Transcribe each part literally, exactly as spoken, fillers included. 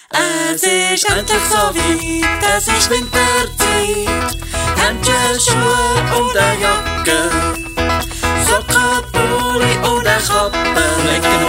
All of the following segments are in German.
Es ist endlich so weit, es ist Winterzeit. Handschuhe und eine Jacke, Socken, Pulli und eine Kappe. Lecker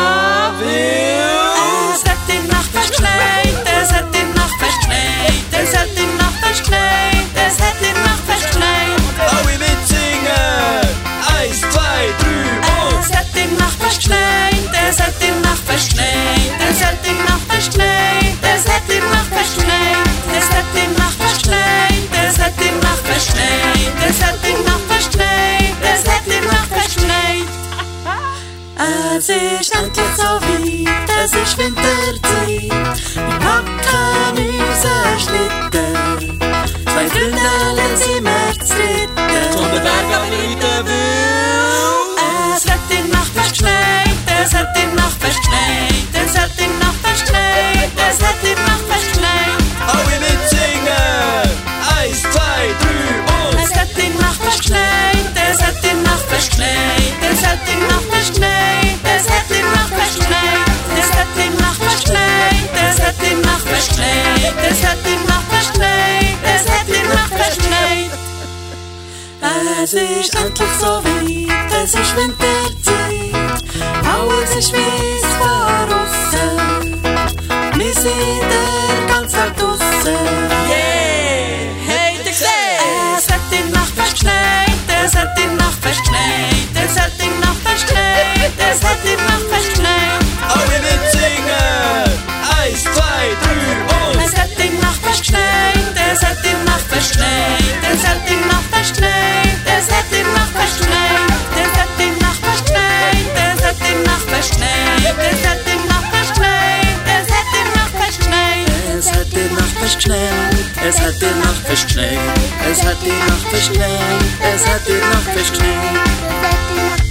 Es hat in Nacht fest geschneit, es hat in Nacht fest geschneit, es hat in Nacht fest geschneit, es hat in Nacht fest geschneit. Alle mitsingen! Eins, zwei, drei und... Es hat in Nacht fest geschneit, es hat in Nacht fest geschneit, es hat in Nacht fest geschneit, es hat in Nacht fest geschneit, es hat in Nacht fest geschneit, es hat in Nacht fest geschneit, es hat in Nacht fest geschneit, es hat in Nacht fest geschneit. Es ist endlich so weit, es ist Winterzeit. Wir packen unseren Schlitten, zwei Freunde sind wir zu dritten. Von den Bergen abreiten will. Es hat in Nacht fest geschneit, es hat in Nacht fest geschneit, es hat in Nacht fest geschneit, es hat in Nacht fest geschneit. Alle mitsingen! Eins, zwei, drei und... Es hat in Nacht fest geschneit, es hat in Nacht fest geschneit, es hat in Nacht fest geschneit, es hat in Nacht fest geschneit, es hat in Nacht fest geschneit, es hat in Nacht fest geschneit, es hat in Nacht fest geschneit, es hat in Nacht fest geschneit. Es ist endlich so weit, es ist Winterzeit, alles ist weiss von aussen, wir sind der ganze Tag draussen. Yeah! Habt ihr gesehen? Es hat in Nacht fest geschneit, es hat in Nacht fest geschneit, es hat in Nacht fest geschneit, es hat in Nacht fest geschneit. Alle mitsingen! Eins, zwei, drei und... Es hat in Nacht fest geschneit, es hat in Nacht fest geschneit, es hat in Nacht fest geschneit, es hat in Nacht fest geschneit, es hat in Nacht fest geschneit, es hat in Nacht fest geschneit, es hat in Nacht fest geschneit, es hat in Nacht fest geschneit. Es hat in Nacht fest geschneit, es hat in Nacht fest geschneit, es hat in Nacht fest geschneit, es hat in Nacht fest geschneit.